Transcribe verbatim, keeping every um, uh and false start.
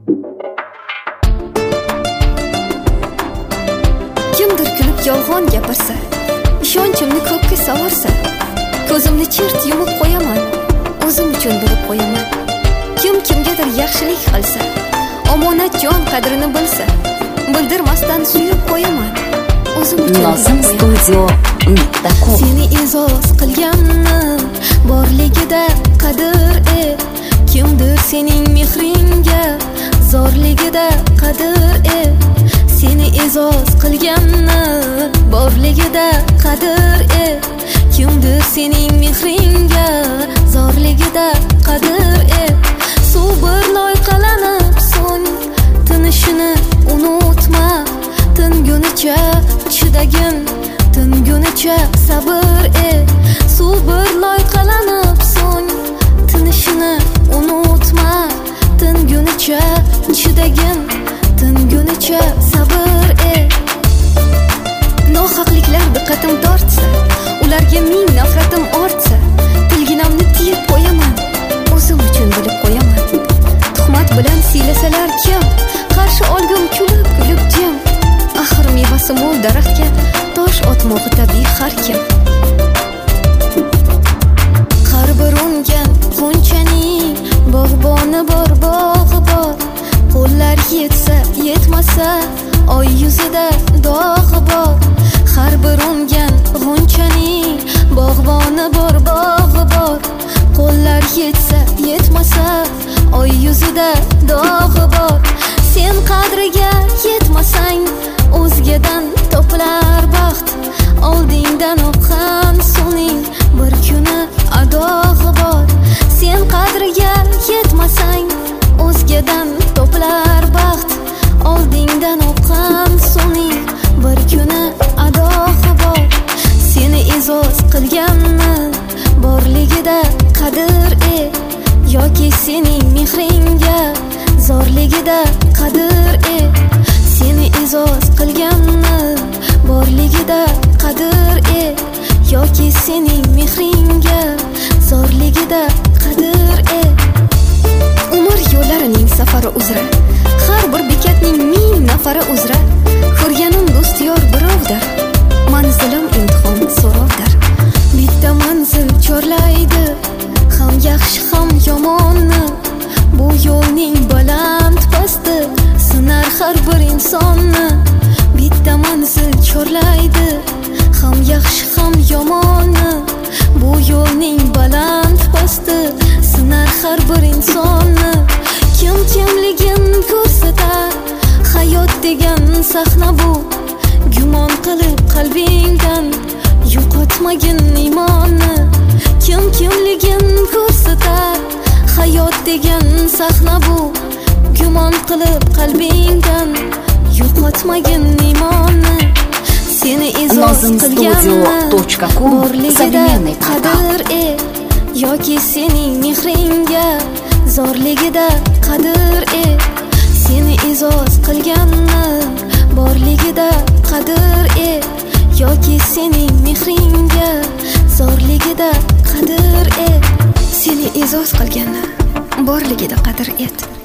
Kimdir kulib yolg'on gapirsa, ishonchimni ko'kka sovorsa, ko'zimni chirt yumib qo'yaman, o'zim uchun bilib qo'yaman. Kim kimgadir yaxshilik qilsa, omonat jon qadrini bilsa, bildirmasdan suyib qo'yaman, o'zim uchun Nozim studio nuqta com. Seni e'zoz qilganni borligida qadr et. Kimdir sening mehringga zorligida qadr et. Seni e'zoz qilganni borligida qadr et. Kimdir sening mehringga zorligida qadr et. Suv bir loyqalanib so'ng tinishini unutma. Tingunicha chidagin, tingunicha sabr et. Suv bir loyqalanib so'ng tinishini unutma. Tingunicha chidagin, tingunicha sabr et. Nohaqliklar diqqatim tortsa, ularga ming nafratim ortsa, tilginamni tiyib qo'yaman, o'zim uchun bilib qo'yaman. Tuhmat bilan siylasalar kim, qarshi olgum kulib kulib jim. Axir mevasi mo'l daraxtga tosh otmog'i tabiiy har kim. Har bir ungan g'unchaning bog'boni bor, bog'i bor. Qo'llar yetsa yetmasa oy yuzida dog'i bor. Har bir ungan g'unchaning bog'boni bor, bog'i bor. Qo'llar yetsa yetmasa oy yuzida dog'i bor. Sen qadriga yetmasang o'zgadan topilar baxt. Oldingdan oqqan suvning bir kuni adog'i bor. Sen qadriga yetmasang o'zgadan topilar baxt. Oldingdan oqqan suvning bir kuni adog'i bor. Seni e'zoz qilganni borligida qadr et. Yoki sening mehringga zorligida qadr et. Seni e'zoz qilganni borligida qadr et. Yoki sening mehringga zorligida qadr et. Umr yo'llarining safari uzra, har bir bekatning ming nafari uzra. Ko'rganim do'styor birovdir, manzilim imtihon so'rovdir. Bitta manzil chorlaydi, ham yaxshi ham yomonni. Bu yo'lning baland pasti sinar har bir insonni. Bitta manzil chorlaydi, ham yaxshi ham yomonni. Bu yo'lning baland pasti sinar har bir insonni. Kim kimligin ko'rsatar, hayot degan sahna bu. Gumon qilib qalbingdan yo'qotmagin iymonni. Kim kimligin ko'rsatar, hayot degan sahna bu. Gumon qilib qalbingdan yo'qotmagin iymonni. Seni e'zoz qilganni borligida qadr et. Yoki sening mehringga zorligida qadr et. Seni e'zoz qilganni borligida qadr et. Yoki sening mehringga zorligida qadr et. Seni e'zoz qilganni borligida qadr et.